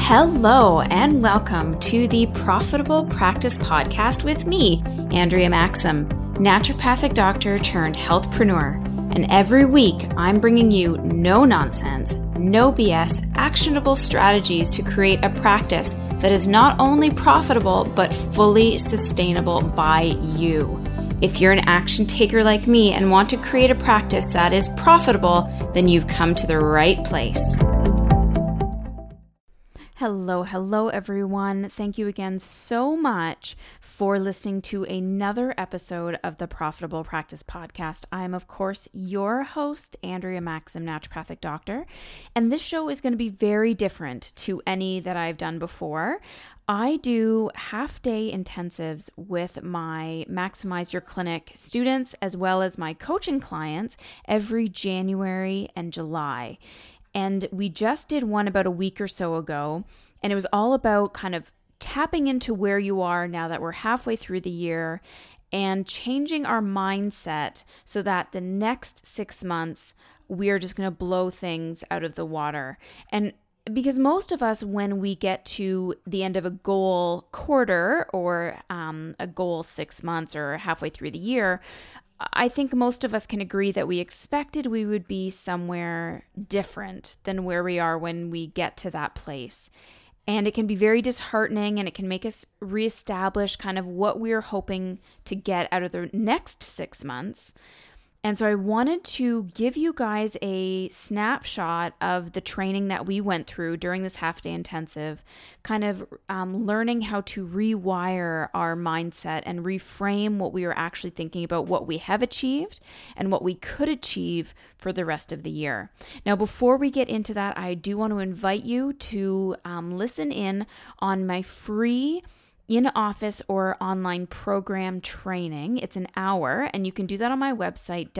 Hello and welcome to the Profitable Practice Podcast with me, Andrea Maxim, naturopathic doctor turned healthpreneur. And every week I'm bringing you no nonsense, no BS, actionable strategies to create a practice that is not only profitable but fully sustainable by you. If you're an action taker like me and want to create a practice that is profitable, then you've come to the right place. Hello everyone. Thank you again so much for listening to another episode of the Profitable Practice Podcast. I'm, of course, your host, Andrea Maxim, naturopathic doctor, and this show is going to be very different to any that I've done before. I do half-day intensives with my Maximize Your Clinic students as well as my coaching clients every January and July. And we just did one about a week or so ago, and it was all about kind of tapping into where you are now that we're halfway through the year and changing our mindset so that the next 6 months, we are just going to blow things out of the water. And because most of us, when we get to the end of a goal quarter or a goal 6 months or halfway through the year, I think most of us can agree that we expected we would be somewhere different than where we are when we get to that place. And it can be very disheartening, and it can make us reestablish kind of what we're hoping to get out of the next 6 months. And so I wanted to give you guys a snapshot of the training that we went through during this half-day intensive, kind of learning how to rewire our mindset and reframe what we were actually thinking about what we have achieved and what we could achieve for the rest of the year. Now, before we get into that, I do want to invite you to listen in on my free in-office or online program training. It's an hour, and you can do that on my website,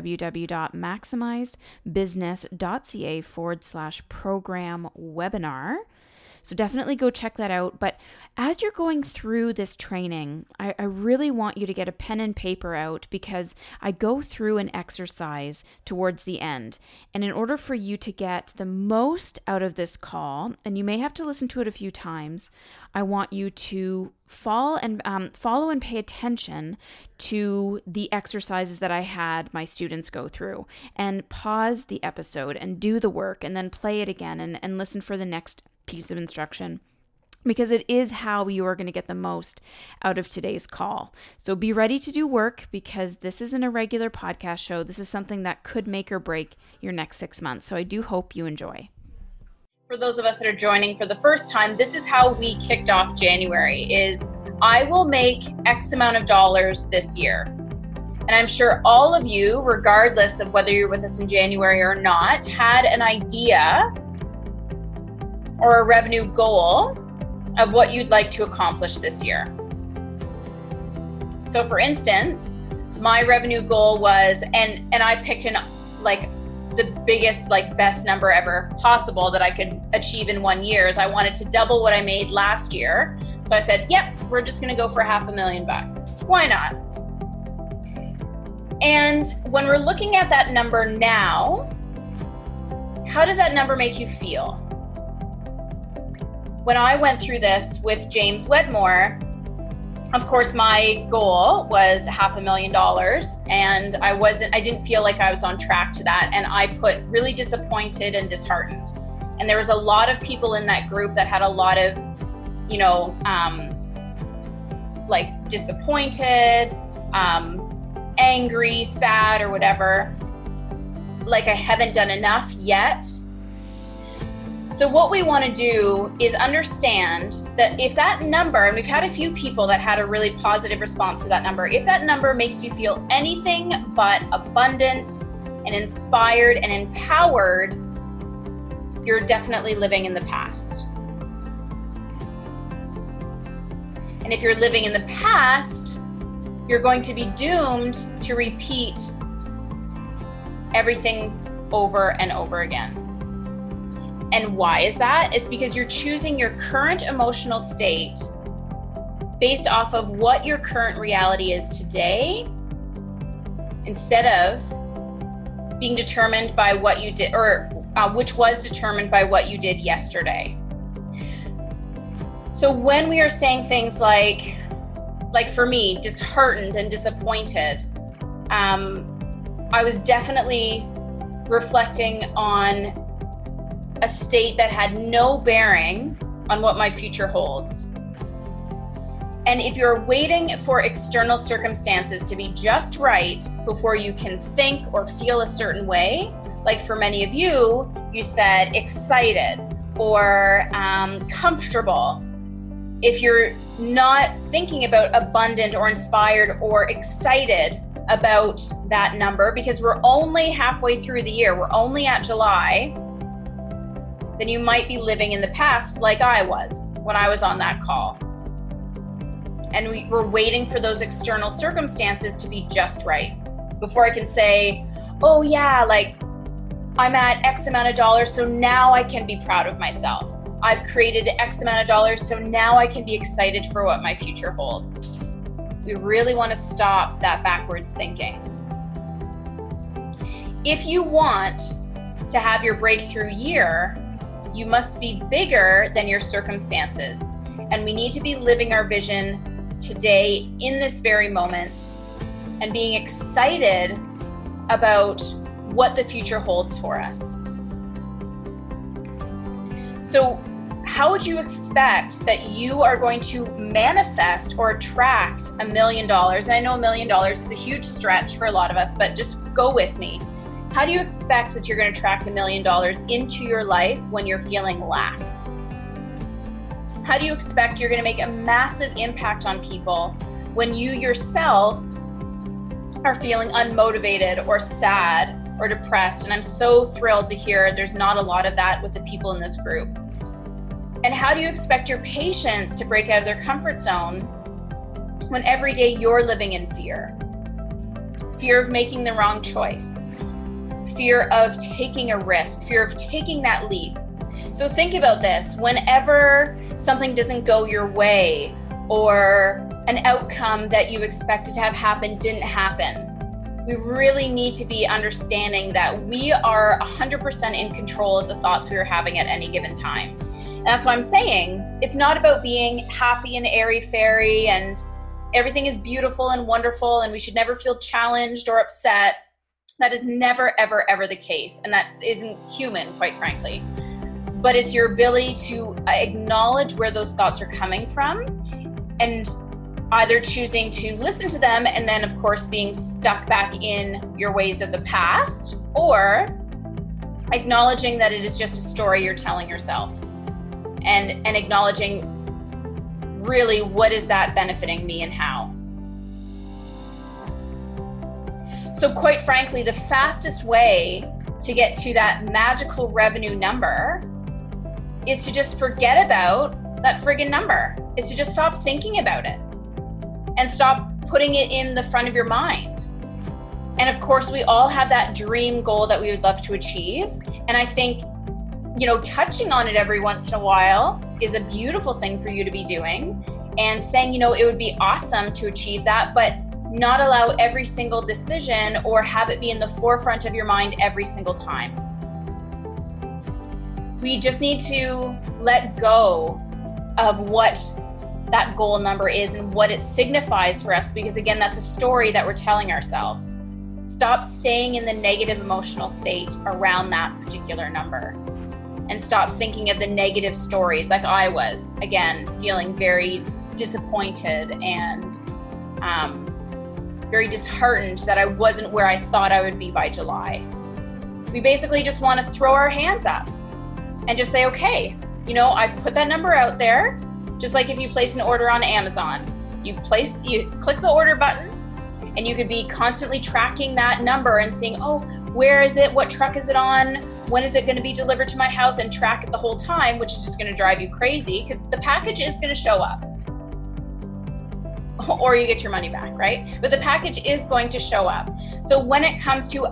www.maximizedbusiness.ca/program webinar. So definitely go check that out. But as you're going through this training, I really want you to get a pen and paper out, because I go through an exercise towards the end. And in order for you to get the most out of this call, and you may have to listen to it a few times, I want you to follow and pay attention to the exercises that I had my students go through, and pause the episode and do the work and then play it again and listen for the next piece of instruction, because it is how you are going to get the most out of today's call. So be ready to do work, because this isn't a regular podcast show. This is something that could make or break your next 6 months. So I do hope you enjoy. For those of us that are joining for the first time, this is how we kicked off January, is I will make X amount of dollars this year. And I'm sure all of you, regardless of whether you're with us in January or not, had an idea or a revenue goal of what you'd like to accomplish this year. So for instance, my revenue goal was, and I picked the biggest, best number ever possible that I could achieve in 1 year, is I wanted to double what I made last year. So I said, yep, we're just gonna go for $500,000. Why not? And when we're looking at that number now, how does that number make you feel? When I went through this with James Wedmore, of course, my goal was $500,000, and I didn't feel like I was on track to that. And I put really disappointed and disheartened. And there was a lot of people in that group that had a lot of, disappointed, angry, sad, or whatever. Like I haven't done enough yet. So what we want to do is understand that if that number, and we've had a few people that had a really positive response to that number, if that number makes you feel anything but abundant and inspired and empowered, you're definitely living in the past. And if you're living in the past, you're going to be doomed to repeat everything over and over again. And why is that? It's because you're choosing your current emotional state based off of what your current reality is today, instead of being determined by what you did, or which was determined by what you did yesterday. So when we are saying things like for me, disheartened and disappointed, I was definitely reflecting on a state that had no bearing on what my future holds. And if you're waiting for external circumstances to be just right before you can think or feel a certain way, like for many of you, you said excited or comfortable. If you're not thinking about abundant or inspired or excited about that number, because we're only halfway through the year, we're only at July, then you might be living in the past like I was when I was on that call. And we were waiting for those external circumstances to be just right before I can say, oh yeah, like I'm at X amount of dollars, so now I can be proud of myself. I've created X amount of dollars, so now I can be excited for what my future holds. We really want to stop that backwards thinking. If you want to have your breakthrough year, you must be bigger than your circumstances. And we need to be living our vision today in this very moment and being excited about what the future holds for us. So how would you expect that you are going to manifest or attract $1 million? And I know $1 million is a huge stretch for a lot of us, but just go with me. How do you expect that you're going to attract $1 million into your life when you're feeling lack? How do you expect you're going to make a massive impact on people when you yourself are feeling unmotivated or sad or depressed? And I'm so thrilled to hear there's not a lot of that with the people in this group. And how do you expect your patients to break out of their comfort zone when every day you're living in fear? Fear of making the wrong choice, fear of taking a risk, fear of taking that leap. So think about this. Whenever something doesn't go your way or an outcome that you expected to have happen didn't happen, we really need to be understanding that we are 100% in control of the thoughts we are having at any given time. And that's why I'm saying it's not about being happy and airy-fairy and everything is beautiful and wonderful and we should never feel challenged or upset. That is never, ever, ever the case. And that isn't human, quite frankly. But it's your ability to acknowledge where those thoughts are coming from and either choosing to listen to them and then, of course, being stuck back in your ways of the past, or acknowledging that it is just a story you're telling yourself and acknowledging really what is that benefiting me and how. So quite frankly, the fastest way to get to that magical revenue number is to just forget about that friggin' number. Is to just stop thinking about it and stop putting it in the front of your mind. And of course, we all have that dream goal that we would love to achieve. And I think, touching on it every once in a while is a beautiful thing for you to be doing and saying, it would be awesome to achieve that, but not allow every single decision or have it be in the forefront of your mind every single time. We just need to let go of what that goal number is and what it signifies for us, because again, that's a story that we're telling ourselves. Stop staying in the negative emotional state around that particular number and stop thinking of the negative stories like I was, again, feeling very disappointed and very disheartened that I wasn't where I thought I would be by July. We basically just want to throw our hands up and just say, okay, I've put that number out there. Just like if you place an order on Amazon, you click the order button and you could be constantly tracking that number and seeing, oh, where is it? What truck is it on? When is it going to be delivered to my house? And track it the whole time, which is just going to drive you crazy because the package is going to show up. Or you get your money back, right? But the package is going to show up. So when it comes to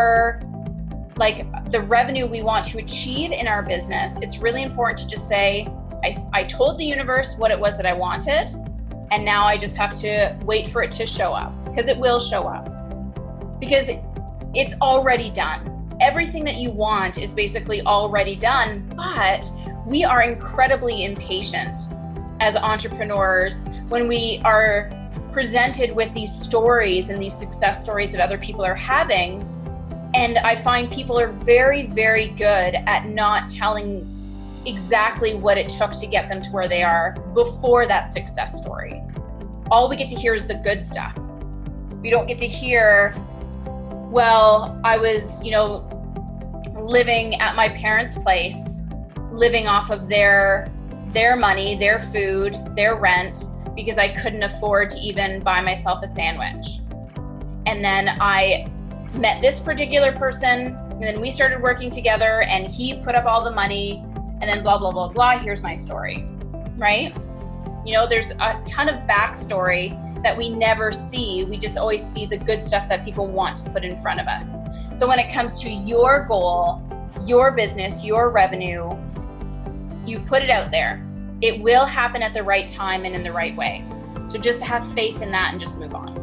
the revenue we want to achieve in our business, it's really important to just say, I told the universe what it was that I wanted, and now I just have to wait for it to show up, because it will show up. Because it's already done. Everything that you want is basically already done, but we are incredibly impatient as entrepreneurs when we are presented with these stories and these success stories that other people are having. And I find people are very, very good at not telling exactly what it took to get them to where they are before that success story. All we get to hear is the good stuff. We don't get to hear, well, I was, living at my parents' place, living off of their money, their food, their rent, because I couldn't afford to even buy myself a sandwich. And then I met this particular person, and then we started working together, and he put up all the money, and then blah, blah, blah, blah, here's my story, right? There's a ton of backstory that we never see. We just always see the good stuff that people want to put in front of us. So when it comes to your goal, your business, your revenue, you put it out there. It will happen at the right time and in the right way. So just have faith in that and just move on.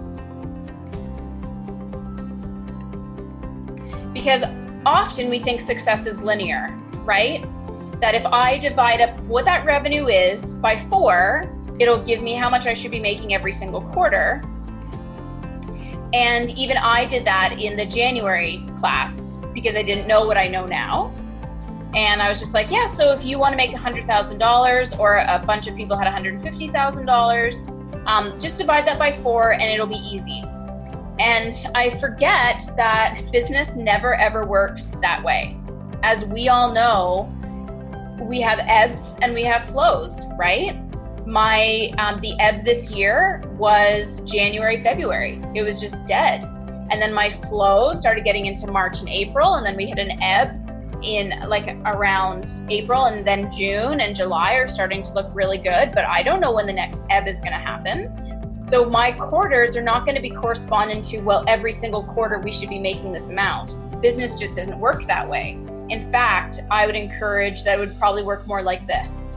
Because often we think success is linear, right? That if I divide up what that revenue is by 4, it'll give me how much I should be making every single quarter. And even I did that in the January class because I didn't know what I know now. And I was just like, yeah, so if you want to make $100,000 or a bunch of people had $150,000, just divide that by 4 and it'll be easy. And I forget that business never ever works that way. As we all know, we have ebbs and we have flows, right? The ebb this year was January, February. It was just dead. And then my flow started getting into March and April, and then we hit an ebb in around April, and then June and July are starting to look really good, but I don't know when the next ebb is going to happen. So my quarters are not going to be corresponding to, well, every single quarter we should be making this amount. Business just doesn't work that way. In fact, I would encourage that it would probably work more like this,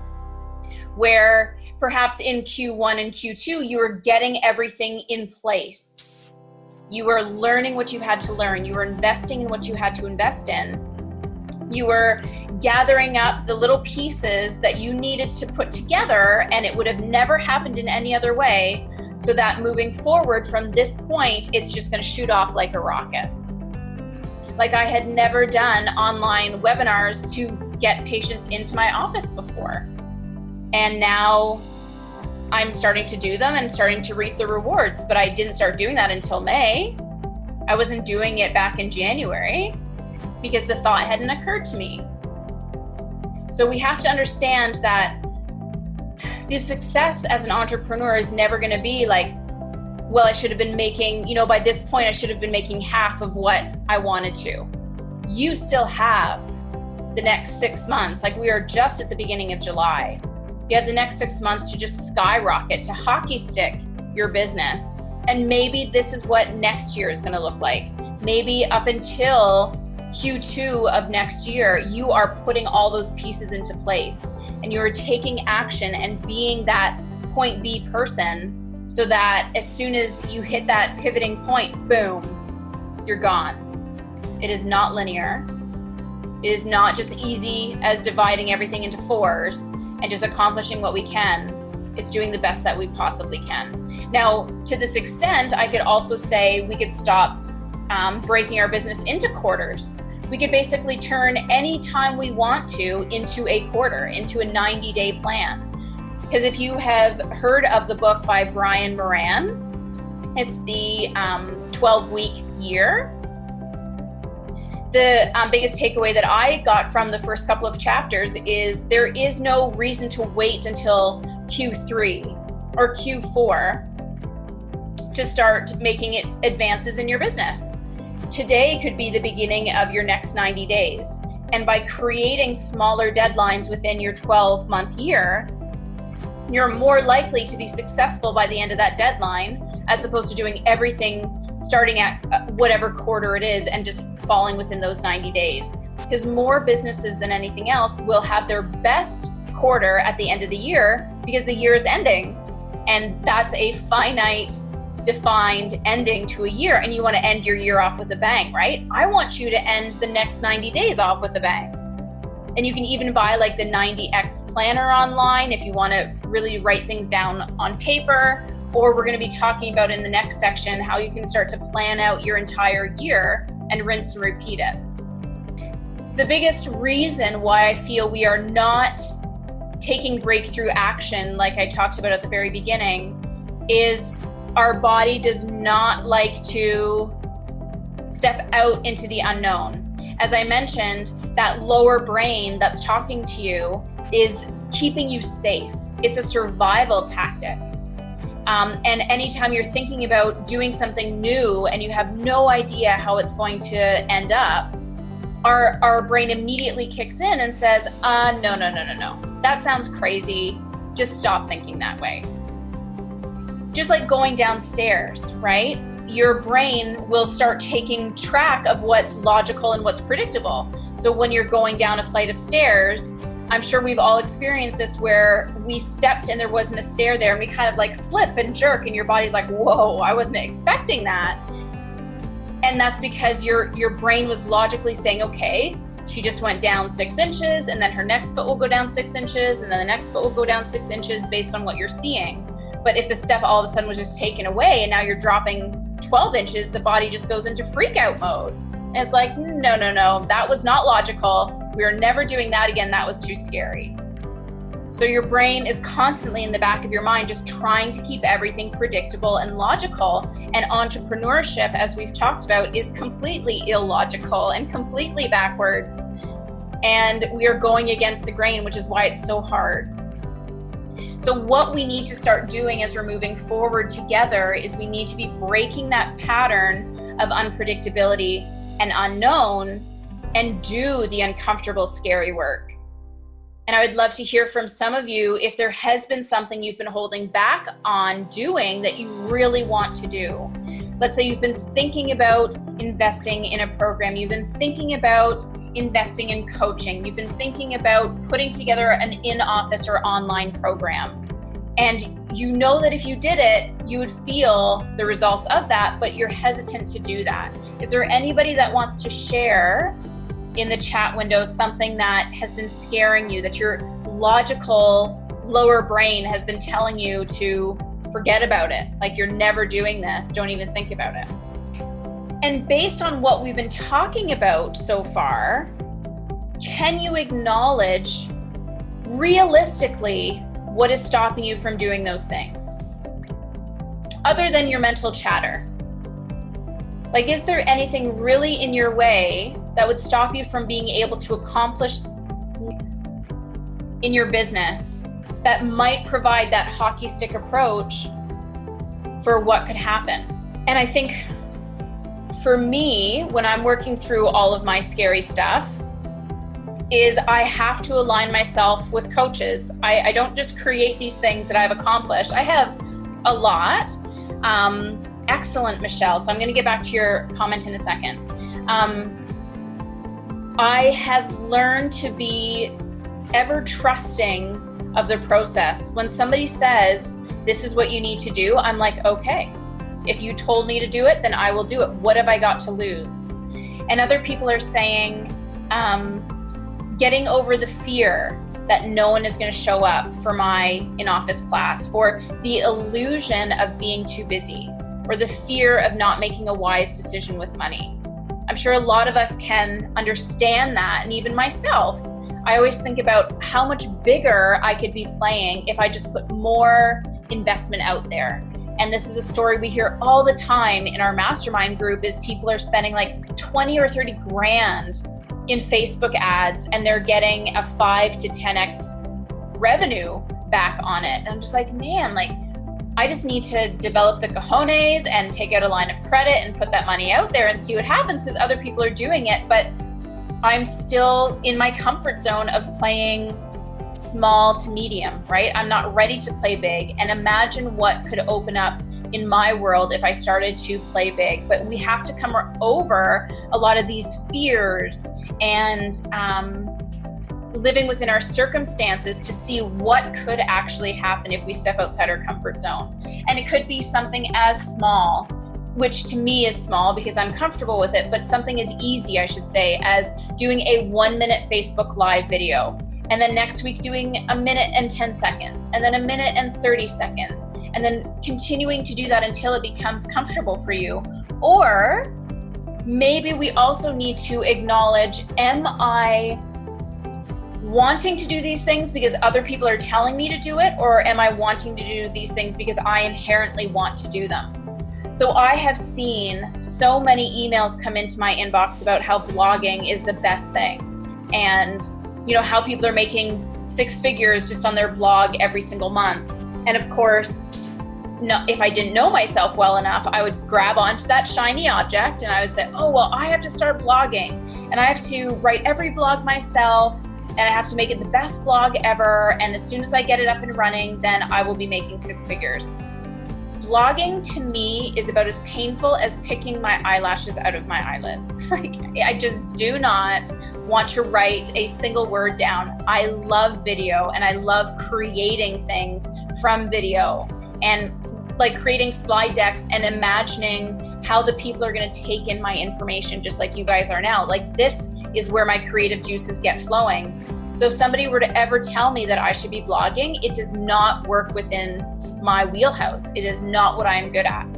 where perhaps in Q1 and Q2, you were getting everything in place. You were learning what you had to learn. You were investing in what you had to invest in. You were gathering up the little pieces that you needed to put together, and it would have never happened in any other way, so that moving forward from this point, it's just going to shoot off like a rocket. Like I had never done online webinars to get patients into my office before. And now I'm starting to do them and starting to reap the rewards, but I didn't start doing that until May. I wasn't doing it back in January because the thought hadn't occurred to me. So we have to understand that the success as an entrepreneur is never going to be like, well, I should have been making, by this point, I should have been making half of what I wanted to. You still have the next 6 months. Like we are just at the beginning of July. You have the next 6 months to just skyrocket, to hockey stick your business. And maybe this is what next year is going to look like. Maybe up until Q2 of next year, you are putting all those pieces into place and you are taking action and being that point B person, so that as soon as you hit that pivoting point, boom, you're gone. It is not linear. It is not just easy as dividing everything into 4s and just accomplishing what we can. It's doing the best that we possibly can. Now, to this extent, I could also say we could stop breaking our business into quarters. We could basically turn any time we want to into a quarter, into a 90-day plan. Because if you have heard of the book by Brian Moran, it's the 12-week year. The biggest takeaway that I got from the first couple of chapters is there is no reason to wait until Q3 or Q4 to start making advances in your business. Today could be the beginning of your next 90 days. And by creating smaller deadlines within your 12-month year, you're more likely to be successful by the end of that deadline, as opposed to doing everything starting at whatever quarter it is and just falling within those 90 days. Because more businesses than anything else will have their best quarter at the end of the year because the year is ending. And that's a finite, defined ending to a year. And you want to end your year off with a bang, right? I want you to end the next 90 days off with a bang. And you can even buy like the 90X planner online if you want to really write things down on paper. Or we're going to be talking about in the next section how you can start to plan out your entire year and rinse and repeat it. The biggest reason why I feel we are not taking breakthrough action, like I talked about at the very beginning, is our body does not like to step out into the unknown. As I mentioned, that lower brain that's talking to you is keeping you safe. It's a survival tactic. And anytime you're thinking about doing something new and you have no idea how it's going to end up, our brain immediately kicks in and says, no. That sounds crazy. Just stop thinking that way. Just like going downstairs, right? Your brain will start taking track of what's logical and what's predictable. So when you're going down a flight of stairs, I'm sure we've all experienced this where we stepped and there wasn't a stair there and we kind of like slip and jerk and your body's like, whoa, I wasn't expecting that. And that's because your brain was logically saying, okay, she just went down 6 inches and then her next foot will go down 6 inches and then the next foot will go down 6 inches based on what you're seeing. But if the step all of a sudden was just taken away and now you're dropping 12 inches, the body just goes into freak out mode. And it's like, no, that was not logical. We are never doing that again. That was too scary. So your brain is constantly in the back of your mind, just trying to keep everything predictable and logical. And entrepreneurship, as we've talked about, is completely illogical and completely backwards. And we are going against the grain, which is why it's so hard. So what we need to start doing as we're moving forward together is we need to be breaking that pattern of unpredictability and unknown and do the uncomfortable, scary work. And I would love to hear from some of you if there has been something you've been holding back on doing that you really want to do. Let's say you've been thinking about investing in a program. You've been thinking about investing in coaching. You've been thinking about putting together an in-office or online program. And you know that if you did it, you would feel the results of that, but you're hesitant to do that. Is there anybody that wants to share in the chat window something that has been scaring you, that your logical lower brain has been telling you to forget about it? Like, you're never doing this, don't even think about it. And based on what we've been talking about so far, can you acknowledge realistically what is stopping you from doing those things? Other than your mental chatter. Like, is there anything really in your way that would stop you from being able to accomplish in your business that might provide that hockey stick approach for what could happen? And I think for me, when I'm working through all of my scary stuff, is I have to align myself with coaches. I don't just create these things that I've accomplished. I have a lot. Excellent, Michelle. So I'm going to get back to your comment in a second. I have learned to be ever trusting of the process. When somebody says, this is what you need to do, I'm like, okay, if you told me to do it, then I will do it. What have I got to lose? And other people are saying, getting over the fear that no one is going to show up for my in-office class, or the illusion of being too busy, or the fear of not making a wise decision with money. I'm sure a lot of us can understand that, and even myself. I always think about how much bigger I could be playing if I just put more investment out there. And this is a story we hear all the time in our mastermind group, is people are spending like 20 or 30 grand in Facebook ads, and they're getting a 5 to 10x revenue back on it. And I'm just like, man, like, I just need to develop the cojones and take out a line of credit and put that money out there and see what happens, because other people are doing it. But I'm still in my comfort zone of playing small to medium, right? I'm not ready to play big. And imagine what could open up in my world if I started to play big. But we have to come over a lot of these fears and living within our circumstances to see what could actually happen if we step outside our comfort zone. And it could be something as small which to me is small because I'm comfortable with it, but something as easy, I should say, as doing a 1-minute Facebook Live video. And then next week doing 1 minute and 10 seconds, and then 1 minute and 30 seconds, and then continuing to do that until it becomes comfortable for you. Or maybe we also need to acknowledge, am I wanting to do these things because other people are telling me to do it, or am I wanting to do these things because I inherently want to do them? So I have seen so many emails come into my inbox about how blogging is the best thing, and how people are making 6 figures just on their blog every single month. And of course, if I didn't know myself well enough, I would grab onto that shiny object and I would say, oh, well, I have to start blogging and I have to write every blog myself and I have to make it the best blog ever. And as soon as I get it up and running, then I will be making 6 figures. Blogging to me is about as painful as picking my eyelashes out of my eyelids. I just do not want to write a single word down. I love video and I love creating things from video and creating slide decks and imagining how the people are going to take in my information, just like you guys are now. This is where my creative juices get flowing. So if somebody were to ever tell me that I should be blogging, it does not work within my wheelhouse. It is not what I am good at.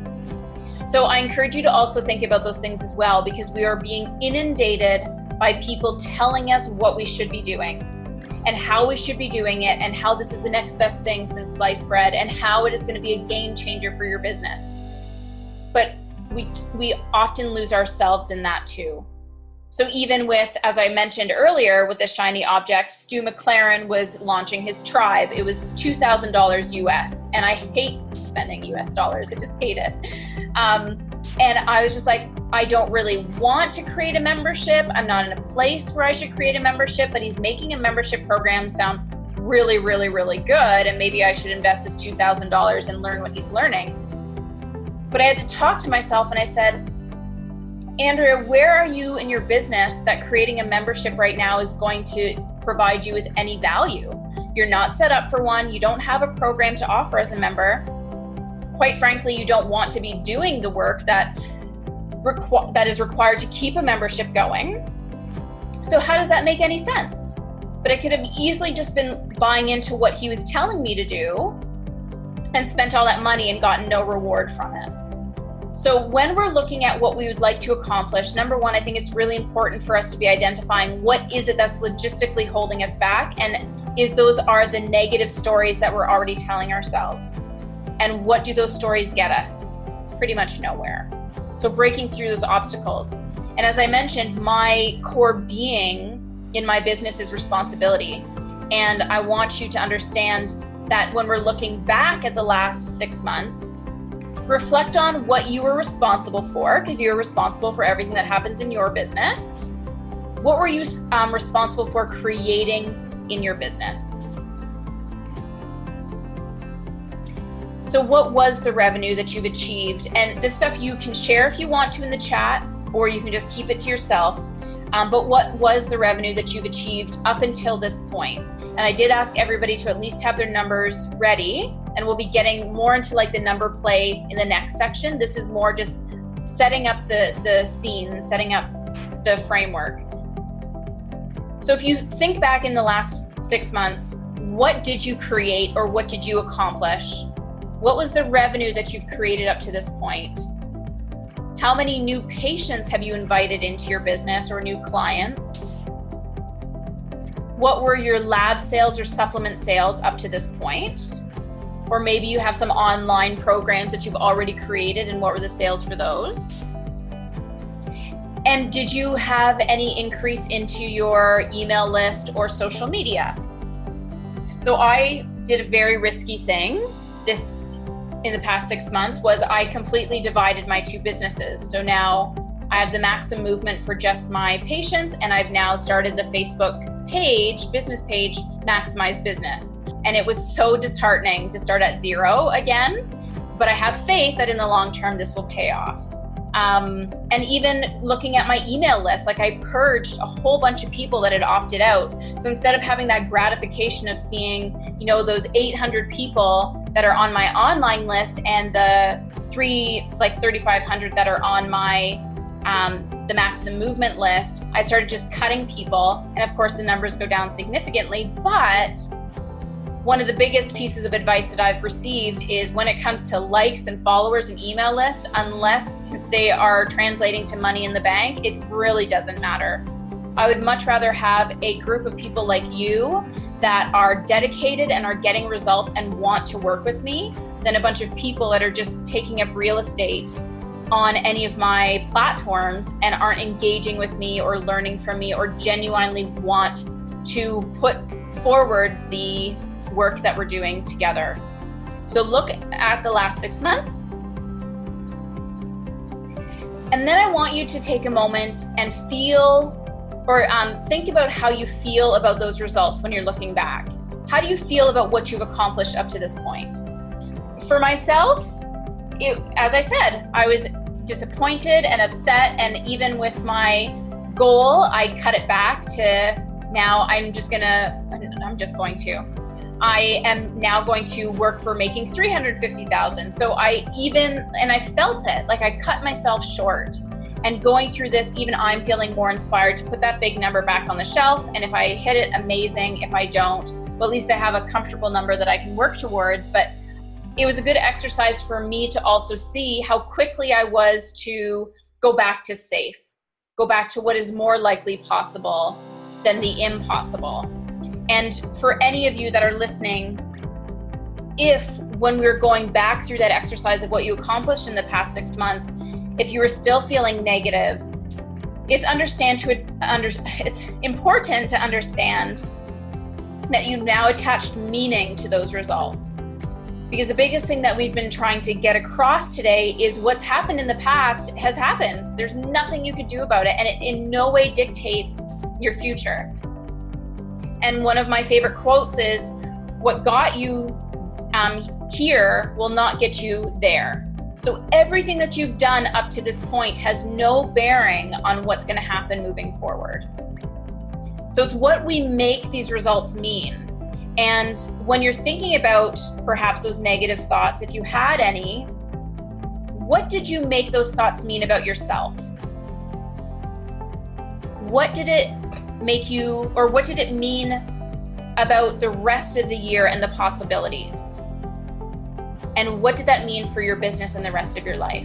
So I encourage you to also think about those things as well, because we are being inundated by people telling us what we should be doing and how we should be doing it and how this is the next best thing since sliced bread and how it is going to be a game changer for your business. But we often lose ourselves in that too. So even with, as I mentioned earlier, with the shiny object, Stu McLaren was launching his tribe. It was $2,000 US, and I hate spending US dollars. I just hate it. And I was just like, I don't really want to create a membership. I'm not in a place where I should create a membership, but he's making a membership program sound really, really, really good. And maybe I should invest this $2,000 and learn what he's learning. But I had to talk to myself and I said, Andrea, where are you in your business that creating a membership right now is going to provide you with any value? You're not set up for one. You don't have a program to offer as a member. Quite frankly, you don't want to be doing the work that is required to keep a membership going. So how does that make any sense? But I could have easily just been buying into what he was telling me to do and spent all that money and gotten no reward from it. So when we're looking at what we would like to accomplish, number one, I think it's really important for us to be identifying what is it that's logistically holding us back, and those are the negative stories that we're already telling ourselves. And what do those stories get us? Pretty much nowhere. So breaking through those obstacles. And as I mentioned, my core being in my business is responsibility. And I want you to understand that when we're looking back at the last 6 months, reflect on what you were responsible for, because you're responsible for everything that happens in your business. What were you responsible for creating in your business? So what was the revenue that you've achieved? And this stuff you can share if you want to in the chat, or you can just keep it to yourself. But what was the revenue that you've achieved up until this point? And I did ask everybody to at least have their numbers ready, and we'll be getting more into the number play in the next section. This is more just setting up the scene, setting up the framework. So if you think back in the last 6 months, what did you create or what did you accomplish? What was the revenue that you've created up to this point? How many new patients have you invited into your business or new clients? What were your lab sales or supplement sales up to this point? Or maybe you have some online programs that you've already created, and what were the sales for those? And did you have any increase into your email list or social media? So I did a very risky thing in the past 6 months was I completely divided my 2 businesses. So now I have the Maxim Movement for just my patients, and I've now started the Facebook business page, Maximize Business. And it was so disheartening to start at 0 again, but I have faith that in the long term, this will pay off. And even looking at my email list, I purged a whole bunch of people that had opted out. So instead of having that gratification of seeing, those 800 people that are on my online list and the 3,500 that are on my the Maximum Movement list, I started just cutting people. And of course the numbers go down significantly. But one of the biggest pieces of advice that I've received is when it comes to likes and followers and email list, unless they are translating to money in the bank, it really doesn't matter. I would much rather have a group of people like you that are dedicated and are getting results and want to work with me than a bunch of people that are just taking up real estate on any of my platforms and aren't engaging with me or learning from me or genuinely want to put forward the work that we're doing together. So look at the last 6 months. And then I want you to take a moment and feel or think about how you feel about those results when you're looking back. How do you feel about what you've accomplished up to this point? For myself, as I said, I was disappointed and upset, and even with my goal, I cut it back to now I am now going to work for making $350,000. So I felt it, like I cut myself short. And going through this, even I'm feeling more inspired to put that big number back on the shelf. And if I hit it, amazing. If I don't, well, at least I have a comfortable number that I can work towards. But it was a good exercise for me to also see how quickly I was to go back to safe, go back to what is more likely possible than the impossible. And for any of you that are listening, if when we were going back through that exercise of what you accomplished in the past 6 months, if you were still feeling negative, it's important to understand that you now attached meaning to those results. Because the biggest thing that we've been trying to get across today is what's happened in the past has happened. There's nothing you could do about it, and it in no way dictates your future. And one of my favorite quotes is, what got you here will not get you there. So everything that you've done up to this point has no bearing on what's going to happen moving forward. So it's what we make these results mean. And when you're thinking about perhaps those negative thoughts, if you had any, what did you make those thoughts mean about yourself? What did it make you, or what did it mean about the rest of the year and the possibilities? And what did that mean for your business and the rest of your life?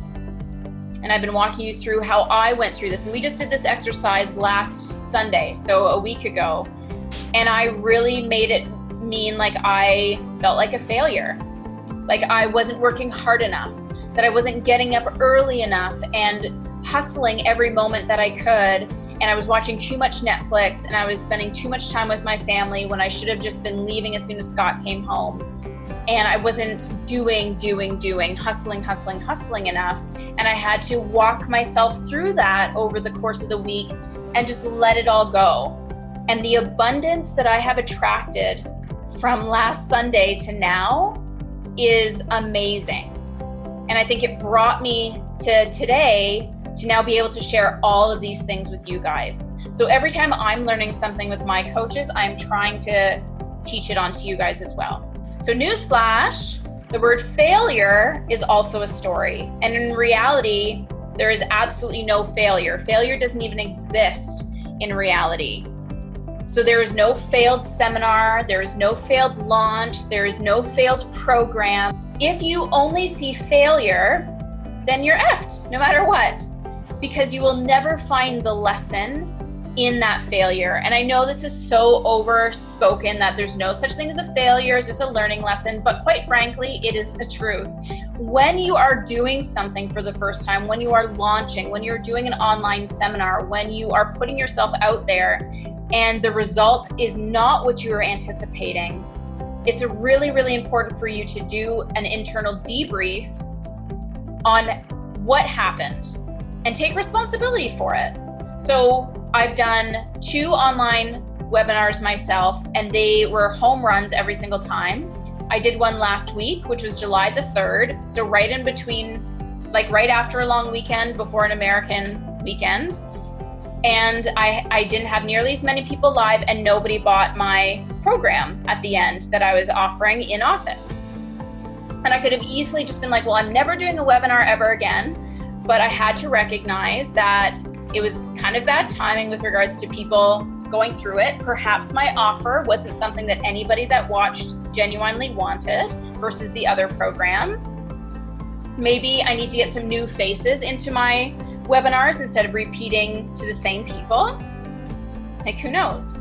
And I've been walking you through how I went through this. And we just did this exercise last Sunday, so a week ago. And I really made it mean like I felt like a failure. Like I wasn't working hard enough, that I wasn't getting up early enough and hustling every moment that I could. And I was watching too much Netflix, and I was spending too much time with my family when I should have just been leaving as soon as Scott came home. And I wasn't doing, hustling enough. And I had to walk myself through that over the course of the week and just let it all go. And the abundance that I have attracted from last Sunday to now is amazing. And I think it brought me to today to now be able to share all of these things with you guys. So every time I'm learning something with my coaches, I'm trying to teach it onto you guys as well. So newsflash, the word failure is also a story. And in reality, there is absolutely no failure. Failure doesn't even exist in reality. So there is no failed seminar, there is no failed launch, there is no failed program. If you only see failure, then you're effed, no matter what, because you will never find the lesson in that failure. And I know this is so overspoken that there's no such thing as a failure, it's just a learning lesson, but quite frankly, it is the truth. When you are doing something for the first time, when you are launching, when you're doing an online seminar, when you are putting yourself out there and the result is not what you were anticipating, it's really, really important for you to do an internal debrief on what happened and take responsibility for it. So I've done 2 online webinars myself, and they were home runs every single time. I did one last week, which was July the 3rd. So right in between, like right after a long weekend, before an American weekend. And I didn't have nearly as many people live, and nobody bought my program at the end that I was offering in office. And I could have easily just been like, well, I'm never doing a webinar ever again. But I had to recognize that it was kind of bad timing with regards to people going through it. Perhaps my offer wasn't something that anybody that watched genuinely wanted versus the other programs. Maybe I need to get some new faces into my webinars instead of repeating to the same people. Like, who knows?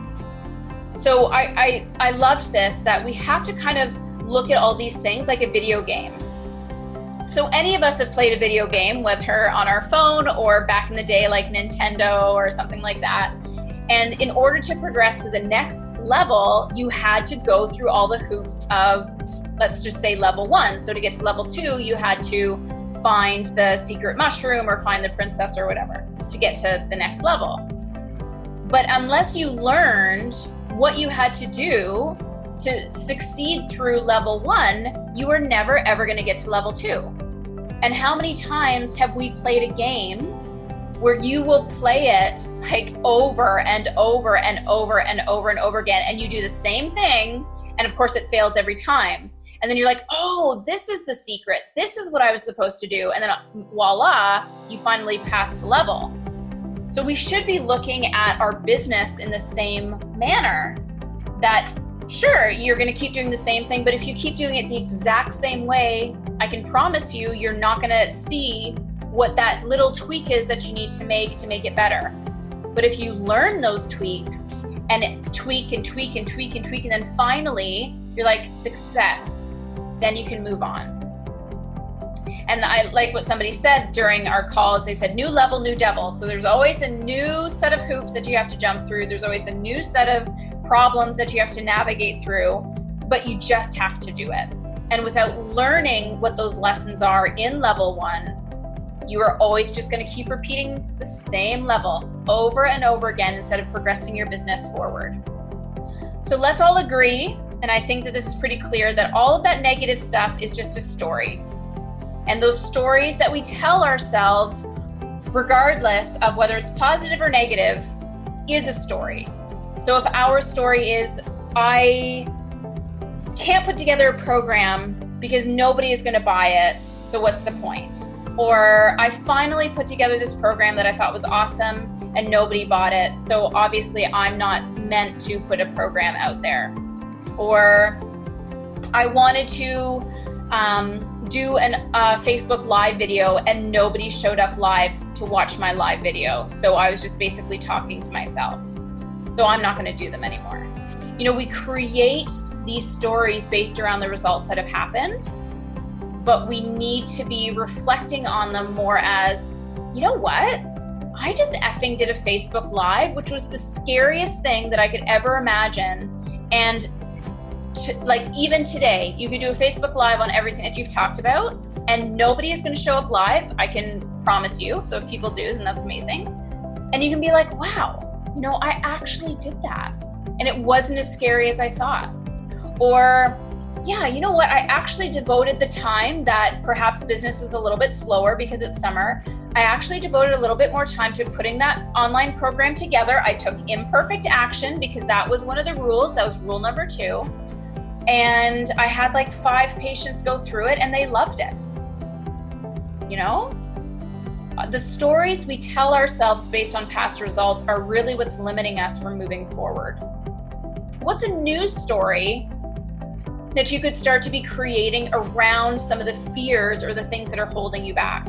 So I loved this, that we have to kind of look at all these things like a video game. So any of us have played a video game, whether on our phone or back in the day like Nintendo or something like that. And in order to progress to the next level, you had to go through all the hoops of, let's just say, level 1. So to get to level 2, you had to find the secret mushroom or find the princess or whatever to get to the next level. But unless you learned what you had to do to succeed through level 1, you were never ever going to get to level 2. And how many times have we played a game where you will play it like over and over and over and over and over again, and you do the same thing, and of course it fails every time. And then you're like, oh, this is the secret. This is what I was supposed to do. And then voila, you finally pass the level. So we should be looking at our business in the same manner, that sure, you're going to keep doing the same thing, but if you keep doing it the exact same way, I can promise you, you're not going to see what that little tweak is that you need to make it better. But if you learn those tweaks and tweak and tweak and tweak and tweak, and then finally you're like, success, then you can move on. And I like what somebody said during our calls. They said, new level, new devil. So there's always a new set of hoops that you have to jump through. There's always a new set of problems that you have to navigate through, but you just have to do it. And without learning what those lessons are in level 1, you are always just going to keep repeating the same level over and over again instead of progressing your business forward. So let's all agree, and I think that this is pretty clear, that all of that negative stuff is just a story. And those stories that we tell ourselves, regardless of whether it's positive or negative, is a story. So if our story is, I can't put together a program because nobody is going to buy it, so what's the point? Or I finally put together this program that I thought was awesome and nobody bought it, so obviously I'm not meant to put a program out there. Or I wanted to do a Facebook live video and nobody showed up live to watch my live video, so I was just basically talking to myself. So I'm not going to do them anymore. You know, we create these stories based around the results that have happened, but we need to be reflecting on them more as, you know what? I just effing did a Facebook Live, which was the scariest thing that I could ever imagine. And like even today, you could do a Facebook Live on everything that you've talked about and nobody is going to show up live. I can promise you. So if people do, then that's amazing. And you can be like, wow, you know, I actually did that. And it wasn't as scary as I thought. Or, yeah, you know what? I actually devoted the time that perhaps business is a little bit slower because it's summer. I actually devoted a little bit more time to putting that online program together. I took imperfect action because that was one of the rules. That was rule number 2. And I had like 5 patients go through it and they loved it. You know? The stories we tell ourselves based on past results are really what's limiting us from moving forward. What's a new story that you could start to be creating around some of the fears or the things that are holding you back?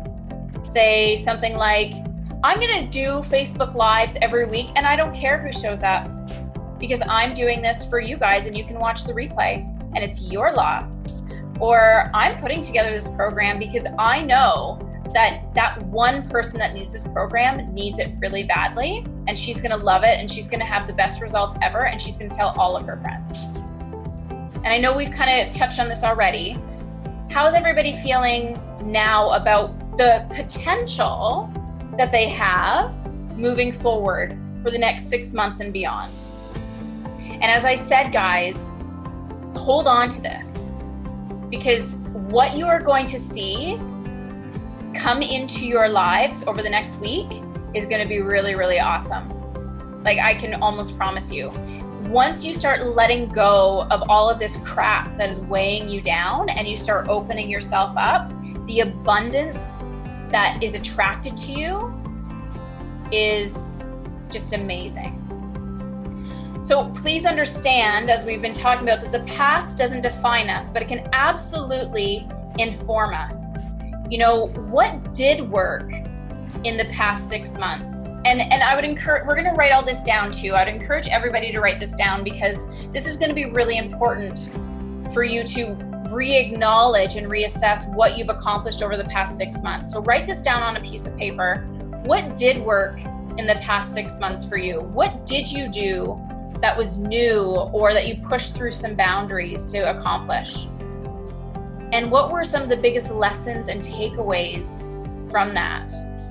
Say something like, I'm going to do Facebook Lives every week and I don't care who shows up because I'm doing this for you guys and you can watch the replay and it's your loss. Or I'm putting together this program because I know that one person that needs this program needs it really badly and she's going to love it and she's going to have the best results ever and she's going to tell all of her friends. And I know we've kind of touched on this already. How's everybody feeling now about the potential that they have moving forward for the next 6 months and beyond? And as I said, guys, hold on to this because what you are going to see come into your lives over the next week is going to be really, really awesome. Like I can almost promise you. once you start letting go of all of this crap that is weighing you down and you start opening yourself up, the abundance that is attracted to you is just amazing. So please understand, as we've been talking about, that the past doesn't define us, but it can absolutely inform us. You know, what did work in the past 6 months? And I would encourage, we're going to write all this down too. I'd encourage everybody to write this down, because this is going to be really important for you to re-acknowledge and reassess what you've accomplished over the past 6 months. So write this down on a piece of paper. What did work in the past 6 months for you? What did you do that was new, or that you pushed through some boundaries to accomplish? And what were some of the biggest lessons and takeaways from that?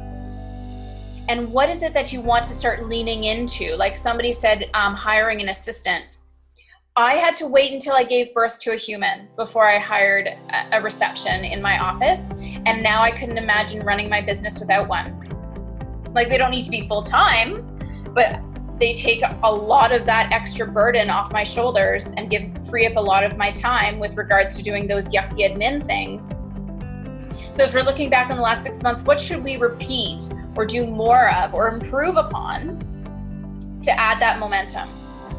And what is it that you want to start leaning into? Like somebody said, hiring an assistant. I had to wait until I gave birth to a human before I hired a reception in my office. And now I couldn't imagine running my business without one. Like, they don't need to be full-time, but they take a lot of that extra burden off my shoulders and free up a lot of my time with regards to doing those yucky admin things. So as we're looking back on the last 6 months, what should we repeat or do more of or improve upon to add that momentum?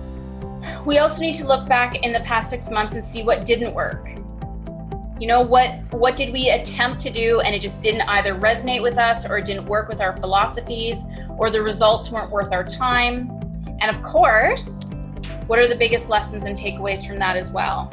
We also need to look back in the past 6 months and see what didn't work. You know, what did we attempt to do and it just didn't either resonate with us, or it didn't work with our philosophies, or the results weren't worth our time? And of course, what are the biggest lessons and takeaways from that as well?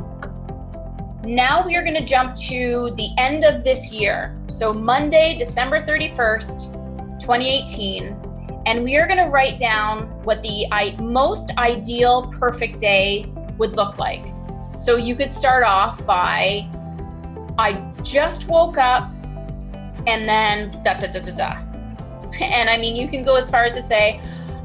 Now we are going to jump to the end of this year. So Monday, December 31st, 2018. And we are going to write down what the most ideal perfect day would look like. So you could start off by, I just woke up, and then da da da da da. And I mean, you can go as far as to say,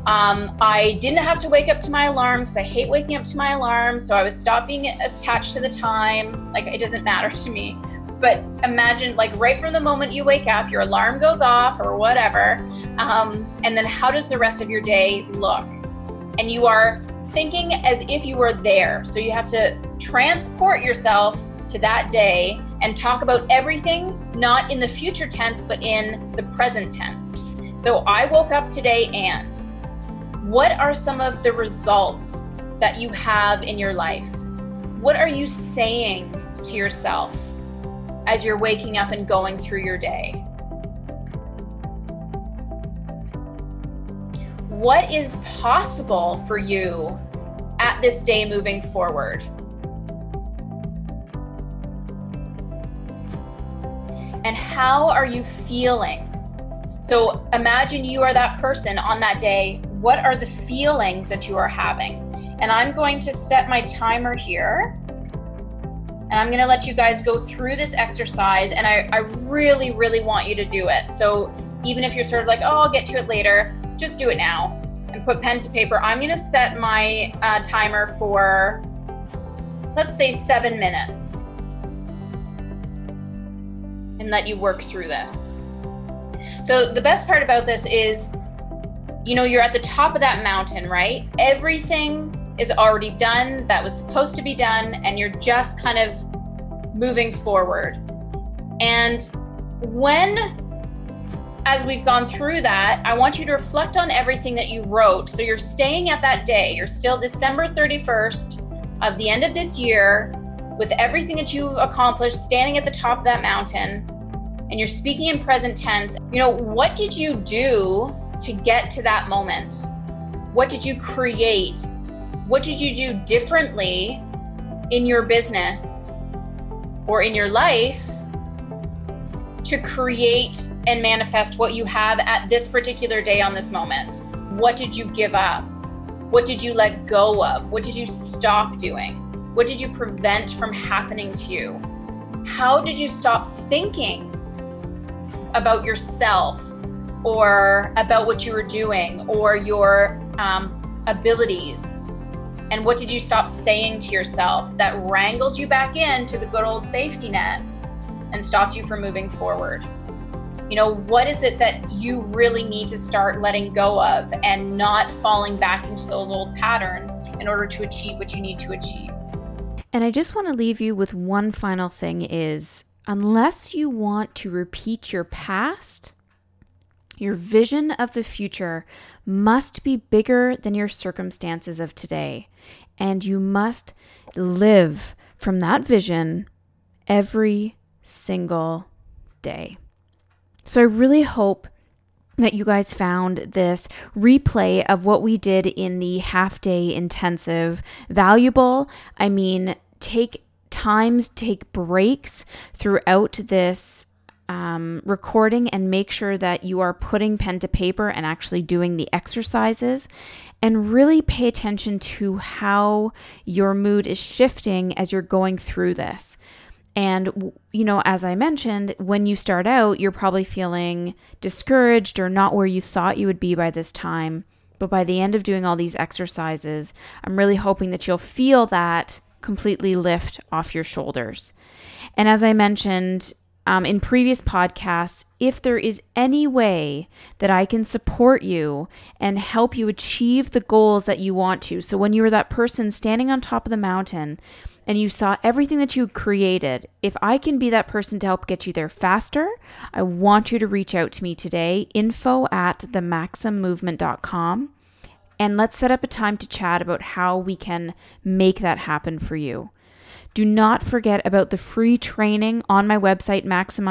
I didn't have to wake up to my alarm because I hate waking up to my alarm. So I was stopping attached to the time. Like, it doesn't matter to me. But imagine, like, right from the moment you wake up, your alarm goes off or whatever. And then how does the rest of your day look? And you are thinking as if you were there. So you have to transport yourself to that day and talk about everything, not in the future tense, but in the present tense. So I woke up today, and what are some of the results that you have in your life? What are you saying to yourself as you're waking up and going through your day? What is possible for you at this day moving forward? And how are you feeling? So imagine you are that person on that day. What are the feelings that you are having? And I'm going to set my timer here. And I'm going to let you guys go through this exercise. And I really, really want you to do it. So even if you're sort of like, oh, I'll get to it later, just do it now and put pen to paper. I'm going to set my timer for, let's say, 7 minutes. And let you work through this. So the best part about this is, you know, you're at the top of that mountain, right? Everything is already done that was supposed to be done, and you're just kind of moving forward. And as we've gone through that, I want you to reflect on everything that you wrote. So you're staying at that day. You're still December 31st of the end of this year, with everything that you've accomplished, standing at the top of that mountain, and you're speaking in present tense. You know, what did you do to get to that moment? What did you create? What did you do differently in your business or in your life to create and manifest what you have at this particular day on this moment? What did you give up? What did you let go of? What did you stop doing? What did you prevent from happening to you? How did you stop thinking about yourself or about what you were doing or your abilities? And what did you stop saying to yourself that wrangled you back into the good old safety net and stopped you from moving forward? What is it that you really need to start letting go of and not falling back into those old patterns in order to achieve what you need to achieve? And I just want to leave you with one final thing is, unless you want to repeat your past, your vision of the future must be bigger than your circumstances of today. And you must live from that vision every single day. So I really hope that you guys found this replay of what we did in the half-day intensive valuable. I mean, take breaks throughout this recording and make sure that you are putting pen to paper and actually doing the exercises, and really pay attention to how your mood is shifting as you're going through this. And, as I mentioned, when you start out, you're probably feeling discouraged or not where you thought you would be by this time. But by the end of doing all these exercises, I'm really hoping that you'll feel that completely lift off your shoulders. And as I mentioned in previous podcasts, if there is any way that I can support you and help you achieve the goals that you want to. So when you were that person standing on top of the mountain and you saw everything that you created, if I can be that person to help get you there faster, I want you to reach out to me today, info@themaximmovement.com, and let's set up a time to chat about how we can make that happen for you. Do not forget about the free training on my website,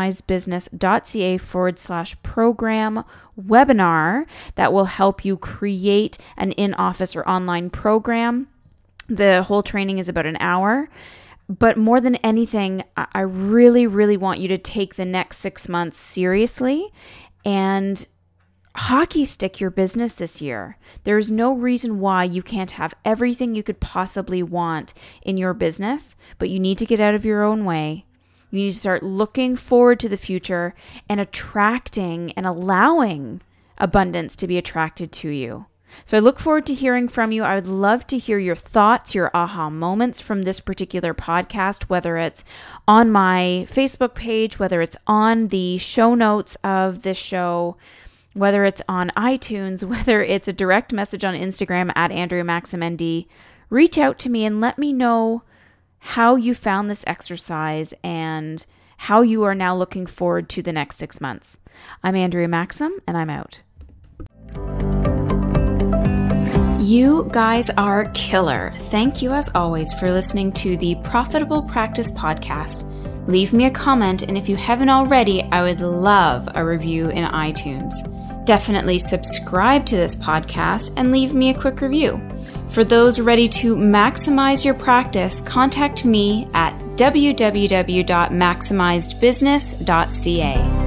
maximizebusiness.ca/program webinar that will help you create an in-office or online program. The whole training is about an hour. But more than anything, I really, really want you to take the next 6 months seriously and hockey stick your business this year. There's no reason why you can't have everything you could possibly want in your business, but you need to get out of your own way. You need to start looking forward to the future and attracting and allowing abundance to be attracted to you. So I look forward to hearing from you. I would love to hear your thoughts, your aha moments from this particular podcast, whether it's on my Facebook page, whether it's on the show notes of this show, whether it's on iTunes, whether it's a direct message on Instagram @AndreaMaximND. Reach out to me and let me know how you found this exercise and how you are now looking forward to the next 6 months. I'm Andrea Maxim, and I'm out. You guys are killer. Thank you as always for listening to the Profitable Practice Podcast. Leave me a comment, and if you haven't already, I would love a review in iTunes. Definitely subscribe to this podcast and leave me a quick review. For those ready to maximize your practice, contact me at www.maximizedbusiness.ca.